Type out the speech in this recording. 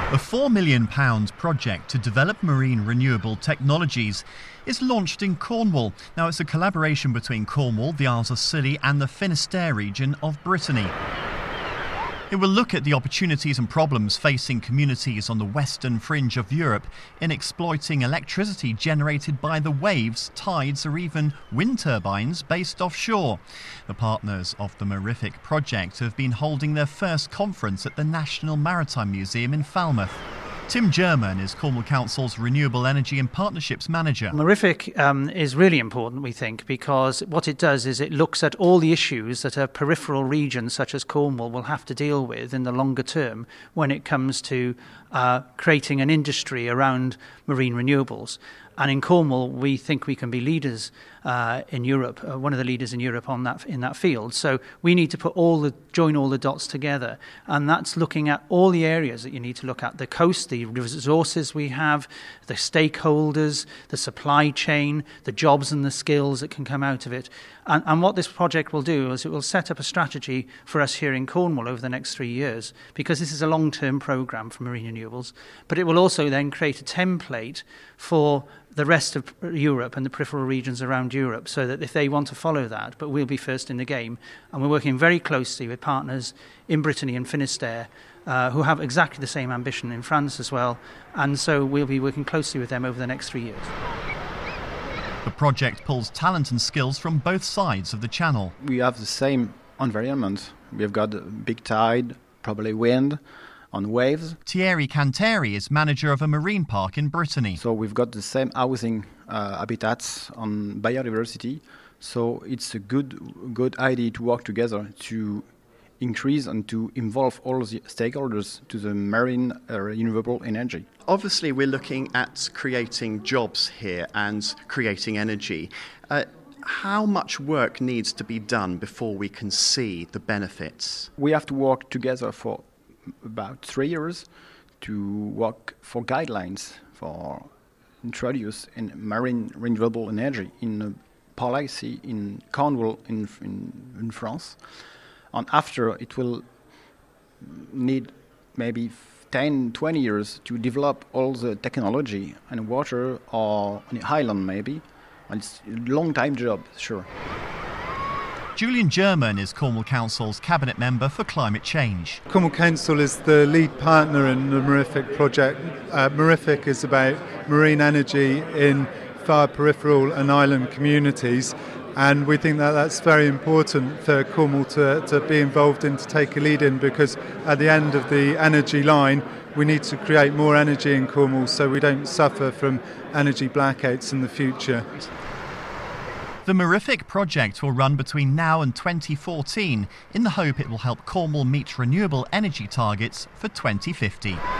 A £4 million project to develop marine renewable technologies is launched in Cornwall. Now, it's a collaboration between Cornwall, the Isles of Scilly and the Finisterre region of Brittany. It will look at the opportunities and problems facing communities on the western fringe of Europe in exploiting electricity generated by the waves, tides or even wind turbines based offshore. The partners of the Mirific project have been holding their first conference at the National Maritime Museum in Falmouth. Tim German is Cornwall Council's Renewable Energy and Partnerships Manager. Mirific is really important, we think, because what it does is it looks at all the issues that a peripheral region such as Cornwall will have to deal with in the longer term when it comes to creating an industry around marine renewables. And in Cornwall, we think we can be leaders in Europe, one of the leaders in Europe in that field. So we need to join all the dots together, and that's looking at all the areas that you need to look at: the coast, the resources we have, the stakeholders, the supply chain, the jobs and the skills that can come out of it. And what this project will do is it will set up a strategy for us here in Cornwall over the next 3 years, because this is a long-term programme for marine renewables. But it will also then create a template for the rest of Europe and the peripheral regions around Europe, so that if they want to follow that, but we'll be first in the game. And we're working very closely with partners in Brittany and Finisterre who have exactly the same ambition in France as well. And so we'll be working closely with them over the next 3 years. The project pulls talent and skills from both sides of the channel. We have the same environment. We've got a big tide, probably wind, on waves. Thierry Canteri is manager of a marine park in Brittany. So we've got the same housing habitats on biodiversity. So it's a good idea to work together to increase and to involve all the stakeholders to the marine renewable energy. Obviously, we're looking at creating jobs here and creating energy. How much work needs to be done before we can see the benefits? We have to work together for about 3 years to work for guidelines for introduce in marine renewable energy in policy in Cornwall in France. And after, it will need maybe 10-20 years to develop all the technology and water or on the island maybe. And it's a long time job, sure. Julian German is Cornwall Council's Cabinet Member for Climate Change. Cornwall Council is the lead partner in the Mirific project. Mirific is about marine energy in far peripheral and island communities, and we think that that's very important for Cornwall to be involved in, to take a lead in, because at the end of the energy line we need to create more energy in Cornwall so we don't suffer from energy blackouts in the future. The Mirific project will run between now and 2014 in the hope it will help Cornwall meet renewable energy targets for 2050.